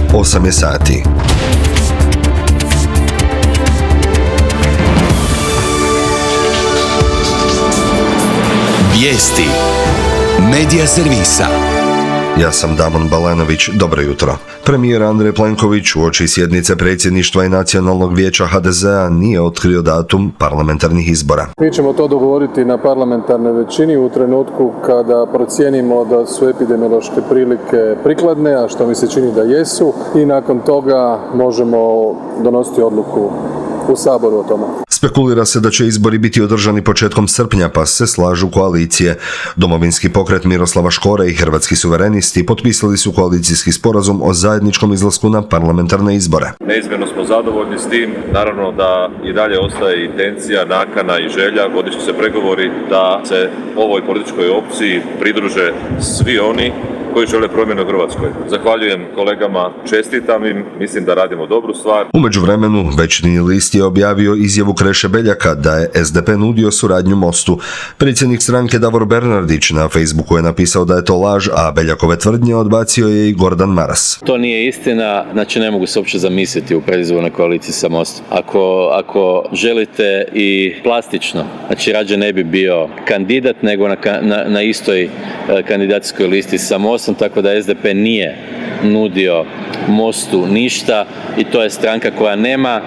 8 je sati. Vijesti Medija servisa. Ja sam Damon Balanović, dobro jutro. Premijer Andrej Plenković uoči sjednice predsjedništva i Nacionalnog vijeća HDZ-a nije otkrio datum parlamentarnih izbora. Mi ćemo to dogovoriti na parlamentarnoj većini u trenutku kada procijenimo da su epidemiološke prilike prikladne, a što mi se čini da jesu, i nakon toga možemo donositi odluku u Saboru o tome. Spekulira se da će izbori biti održani početkom srpnja, pa se slažu koalicije. Domovinski pokret Miroslava Škore i Hrvatski suverenisti potpisali su koalicijski sporazum o zajedničkom izlasku na parlamentarne izbore. Neizmjerno smo zadovoljni s tim, naravno da i dalje ostaje intencija, nakana i želja, vodit će se pregovori da se ovoj političkoj opciji pridruže svi oni koji žele promjenu u Hrvatskoj. Zahvaljujem kolegama, čestitam im, mislim da radimo dobru stvar. U međuvremenu, Večernji list je objavio izjavu Kreše Beljaka da je SDP nudio suradnju Mostu. Predsjednik stranke Davor Bernardić na Facebooku je napisao da je to laž, a Beljakove tvrdnje odbacio je i Gordan Maras. To nije istina, znači ne mogu se uopće zamisliti u predizbornoj koaliciji sa Mostom. Ako želite i plastično, znači rađe ne bi bio kandidat nego na istoj kandidacijskoj listi sa Mostom, tako da SDP nije nudio Mostu ništa i to je stranka koja nema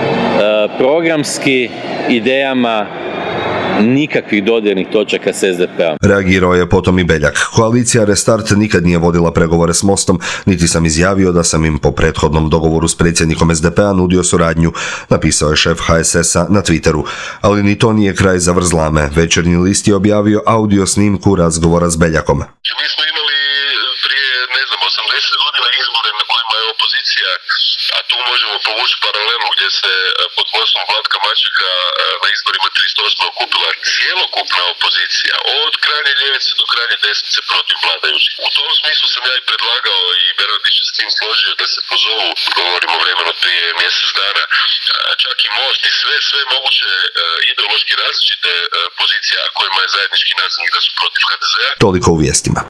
programski idejama nikakvih dodirnih točaka s SDP-om. Reagirao je potom i Beljak. Koalicija Restart nikad nije vodila pregovore s Mostom, niti sam izjavio da sam im po prethodnom dogovoru s predsjednikom SDP-a nudio suradnju, napisao je šef HSS-a na Twitteru. Ali ni to nije kraj zavrzlame. Večernji list je objavio audio snimku razgovora s Beljakom. Mi smo imali prije, 80 godina izbore na kojima je opozicija, a tu možemo povući paralelu gdje se pod vodstvom Vlatka Mačeka na izborima 38. okupila cjelokupna opozicija, od krajnje ljevice do krajnje desnice protiv vladajućih. U tom smislu sam ja i predlagao i Bernardić je s tim složio da se pozovu, govorimo vremeno prije mjesec dana, čak i Most i sve moguće ideološki različite pozicije, a kojima je zajednički nazivnik da su protiv HDZ-a. Toliko u vijestima.